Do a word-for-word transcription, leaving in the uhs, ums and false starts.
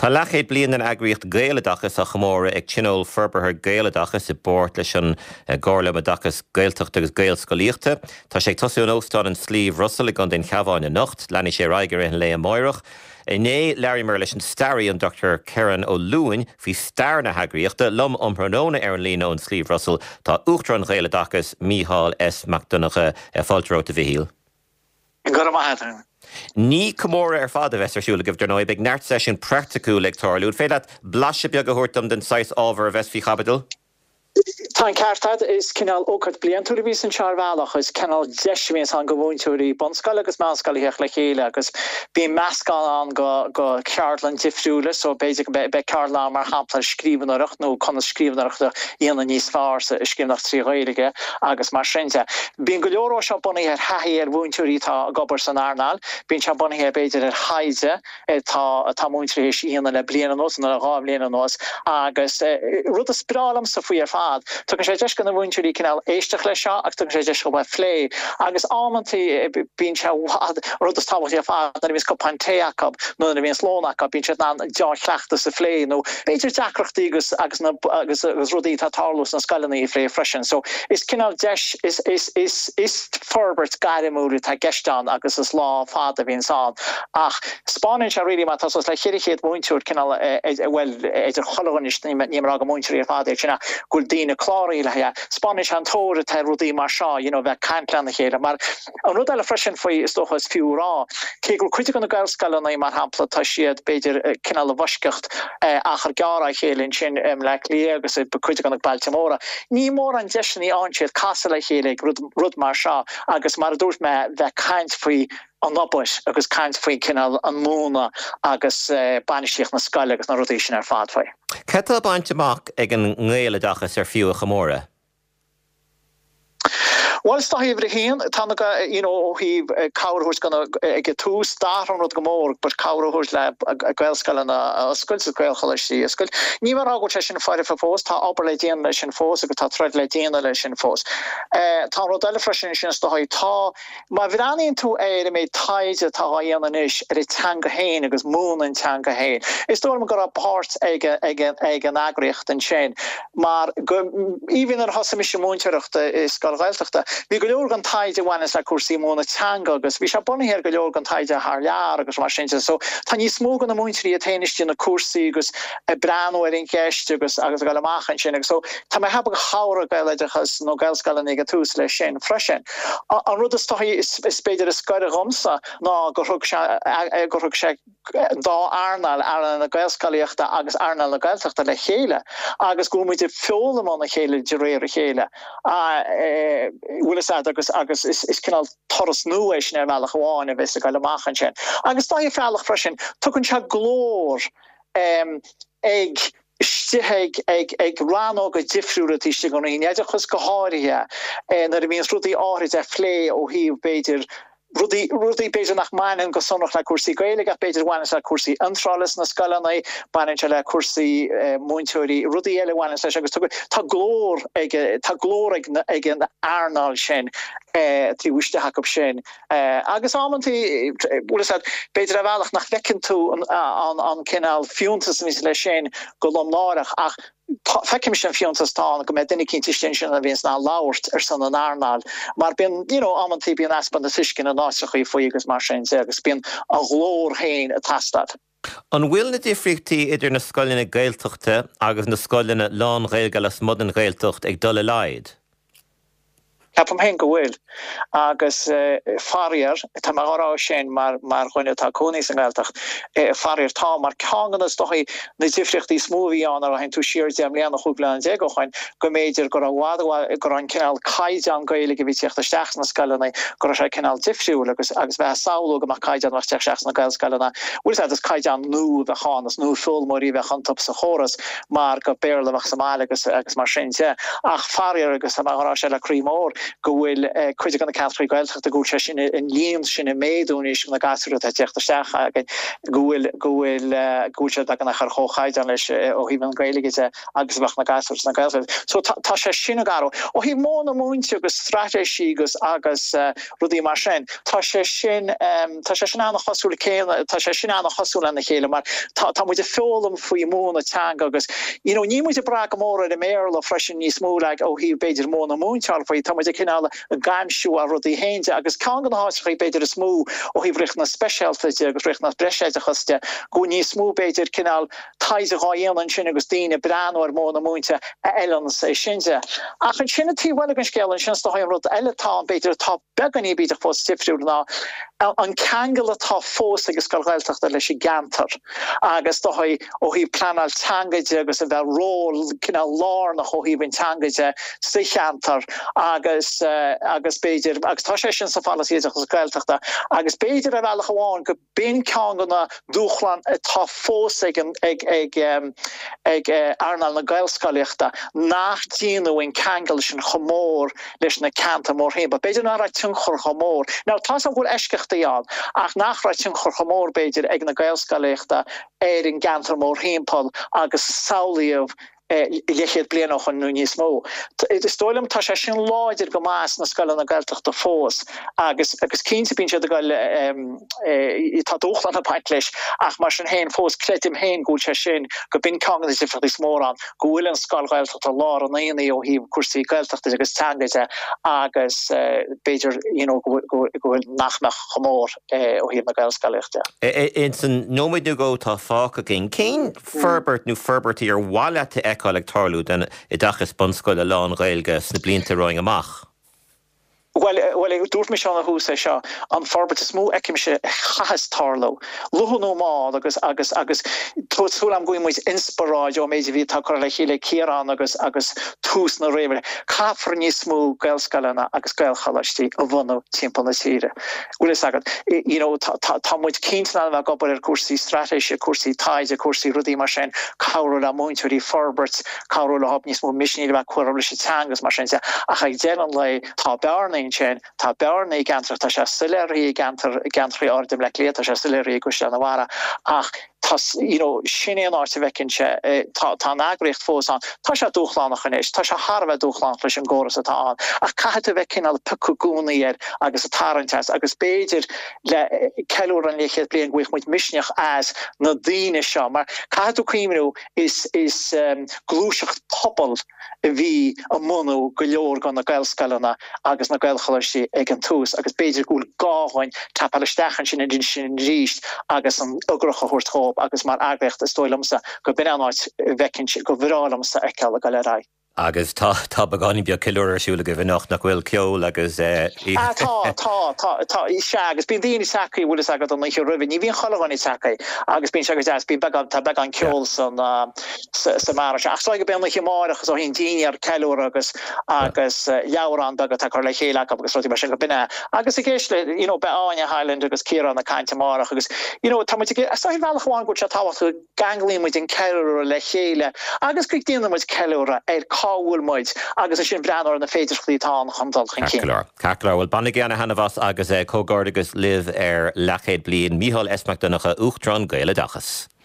Tá lechaid blian an agriocht gailedachas a chamóra ag tinol ferberthair gailedachas I bort leis an gárla madachas gailteachta agus gail scoíochta. Tá sé tosún óstán an slíomh Russell ag an den cheabháin na nocht, leanna sé raigear in le amóireach. Né Larry mar leis an starí an Doctor Karen O'Luin hí star na hagraíochta lom ompranóna ar an lína an slíomh Russell tá uachtar an gailedachas Mícheál S. McDonagh fáilteóta bhíhíl. Gur am Ní comóra ar fada bheitarsúla go bhtar nóid ag neart session practicú ag tarlúd fé leat blaise beag a thuirtam den sais ábhar a bheits fí chabadul? Tá cartad is cinál ócart blian túra bhís an searmhealach is cinál deismés an go bhúintúirí bonscail agus meascail heach le chéile agus bí meascail an go go ceartlan difriúla so basic be ceartlan mar hapla scríbhanarach nó chuna scríbhanarachta íana níos fearr sa scríbhanach tríghailige agus mar sinse. Bín go leorrá seo bunaí ar haí ar bhúintúirí tá gobar san airnal, bín se bunaí ar beidir ar haide tá tá múintúirí éis íana le bliana nós na gá bliana nós agus rud a sprálam sa faoi ar fad. Tugann sé deis gan na bhúintúirí cinál éisteach lei seo ach tugann sé deis go bheith phlé agus ámantí bín se rud is táhachtí ar fad na bhís copáin téachab nó na bhíon slónachab bín se ná deár chleachta sa phlé nó beidir deacrachtaí agus agus agus agus rudí tá tarlús na scalaní phlé freisin. So is cinál deis is is is is Ferbert gairimúri tá geistán agus is lá fada bhíon sáin ach Spáinn se ri má tá le chiirichéad múintúir cinál bhfuil idir chohanis ní mar aga múintúirí ar fad sinna gúil dína chláirí le he Spanish an tóra tá rudí mar seo, you know, bheith caiintleanna chéile, mar an rud eile freisin faoi is dóchas fiú rá. Cé gur cuiite an na gailscalana mar hampla tá siad beidir cinál a bhaisceacht achar gearra chéilinn sin le lí agus cuiite an na Baltimóra. Ní mór an deisinaí ansiad casa le chéile rud mar seo agus mar a dúirt me bheith caiint faoi an nabais agus caiint faoi cinál an múna agus bainisteach na scaile agus na rudí sin ar fad faoi. Cetal baint amach ag an ngéiledachas ar fiú a chamóra? Well, sta hi over heen, tanaka, you know, he cower who's gonna get two start on the more, but cower who's lab a gwelskal and a skull to gwel holishi skull. Niver ago session fire for force, ta operating lesson force, a ta thread latin lesson force. Uh, ta rodella freshen sta hi ta, ma vidani into a me ties at Hawaii and ish at a tanga hain, because moon and tanga hain. It's storm got a parts again, again, again, agricht and chain. Maar even in Hassamish Moonterach is Galvelta. Vi go leor gan taide wanas a cuasí móna teanga agus bhí se buna héir go leor gan taide thar lear agus mar sin so tá ní smó gan na muintirí a tainistí na cuasaí agus a breanú ar in ceiste agus agus gal amachchan sin so tá me heb go chara gaileideachas nó gailscalan ag a tús le sin freisin. An rud is taí is beidir is scoire gomsa ná go thug sé dá airnal ar na gailscalaíochta agus airnal na gailteachta le chéile agus go muid feolalam na chéile de réir a chéile. Will said agus agus is is kinal toras nuéis ne veilach bháin a vis a gaile machchan sin. Agus tá fealach freisin tugann se glór um, ag stiheig ag ag rano go difriúra tíiste go í neidir chus go háirithe na a bhíon rudí áirid a phlé ó híomh beidir Rudi Rudi beidir nach mainen go sonnach le cuasí gaeilge beidir wanas le cuasí antralas na scalanai banin le cuasí muintúirí rudi eile wanas agus tá glór ag tá glór ag ag an airnal sin tí bhuiste hacob sin agus ámantí bhfuil said beidir a bhealach nach fecinn tú an an cinál fiúntas níos le sin go lomnárach ach Fecim sin fiúntastáin go me duine cinnte sin a bhíons ná láirt ar san an airnal, mar bíon you know amantí bíon aspan na tuiscin an náisechaí faoi agus mar sin agus bíon a glór hain a tastad. An bhfuil na difriachtaí idir na scoilíne gailteachta agus na scoilíne lán gailgelas modern gailteacht ag dul leid? Capam hen go bhfuil agus farriar tá mar árá sin mar mar chuine tá cónaí san gailteacht farriar tá mar ceanganas dochaí na difriachtaí smóí an ar hen tú siar deam leanna chuúpla an dé go chuin go méidir gur bhhad gur an cinál caiide an gaile go bhí teachta steach na scalanna gur sé cinál difriúil agus agus bheith saola go mar caiide an teach seach na gailscalanna bhfuil is caiide an nó a chánas nó fúlmóí bheith chantap sa choras mar go béirlamach sa mála agus agus mar sin ach farriar agus tá mar árá sé le crímór gohfuil chuide gan Catholic Gaeltacht a go sin in líam sin méún is na gasú a teachtarteach gohfuil gohfuil goúte gan nach chochaid an leis ó hí an gaiige agus bach na gasú na gail. So tá sé sinna garo ó hí móna múnte agus stratéisi agus agus rudí mar sin. Tá sé sin tá sé sin anna chosúla céile tá sé sin anna chosúla na chéile mar tá muide fólam faoi móna teang agus you know ní muide bra mór a méle freisin níos mó le ó hí beidir móna múnteal faoi tá muide cinál a gaimsú a rudí héinte agus cá an háí beidir is smú ó hí bhrich na specialte agus rich na breseide chuste go níos smú beidir cinál taise gáhéan an sin agus tíine breanúir móna múnte a eilen sé sinse. Ach an sinna tíhile an scéil an sin ha rud eiletá beidir tá beganí bíidir fó stifriú ná an kegel atá fós agus go gailtacht a leis gantar agus do ó hí planal tangaide agus a bheit ról cinna lár nach ó hí vin tangaide sichantar agus agus beidir agus tá sé sin sa fallaíach agus gailtachta agus beidir a bheile goháin go ben ceanganna dúchlan atá fós ag ag ag ag arnal na gailscaliachta nach tíanú in kegel sin chomór leis na canta mór hé, ba beidir ná ra tún chor chomór. Now tá an bhfuil eisce ach nachráitin chorchamór beidir ag na gailscalaíochta éir in gantar mór hímpel agus saolaíomh léchéad blianach an núní smó. Is stoilm tá sé sin láidir go más na scoile na gailteachta fós agus agus cínta bín siad a gail tá dúchlan a paint leis ach mar sin héin fós cretim héin gúil sé sin go bin cangan is ifrad is mór an gohfuil an scoil gailteachta lá an éanaí ó hí cuasaí gailteachta agus tangaide agus beidir gohfuil nachnach chomór ó hí na gailscalaíochta. In san nóid nu go tá fáca gin cén ferbert nó ferbertí ar bhaile eáleg tarlú den I dachas bonscoil a lán réilge sna blianta roing amach. Well, well, ik doe me aan hoe ze ja aan voorbeeld is moe ik me chas tarlo. Luhu no ma agus agus agus tot zo am going moet inspiratie jo meje wie takar le hele keer aan agus agus toes na rewe. Kafrenismo gelskalana agus gelchalasti a wono timpelnasire. Ule sagen you know ta ta moet kindna va go er kursi strategie kursi taide kursi rudi machine karola mointuri forberts karola hopnismo mission va koralische tangas machine. Ach ik den lei ta barne sin tá bearna gantar tá sé siléirí gantar gantraí ordum le léta sé siléirí go se nahara ach tas you know sinné áte vekinse tá tá agricht fós an tá sé dúchlánach is tá sé harfa dúchlán leis an góras atá an ach caiite vekin al picúnaíir agus a tarintest agus béidir le ceúr an léchéad blian gwych muid misneach as na dtíine seo mar caiú críimú is is um, glúiseach pobl hí a mú go leor gan na gailscalana agus na gailchalartí ag an tús agus béidir gúil gáhain tapalistechan sin in sin ríist agus an ugracha hortó agus mar agrecht a stoilmsa go bin anáid vekin go bhrálamsa ag ceall a galerá. Agus tá tá bagání beag ceúir siúla go bhínach nach bhfuil ceol agus tá tá tá tá se agus bín daoine sacaí bhfuil agad an chu rih ní bhíon cholagáí sacaí agus bín segus as bí began tá began ceol san sa mar ach go ben le máachchas ó hín daine ar ceúr agus agus leabhrán begad tá chu le chéile agus rutí mar sin go binine agus i ggéisle you know be áine Highland agus céan na caiinte marach agus you know tá sáil bhealachháin go se táhaú ganglíon muid in ceúr le chéile agus go dtíanana muid ceúra ar Cáhfuil muid agus sin breanúir na féidir chlítán chamdal chin cin. Caclar bhfuil banna geanna hanamhas agus é cógáir agus liv ar lechéad blion Mícheál S. McDonagh Uachtaráin Gaeilge Dachas.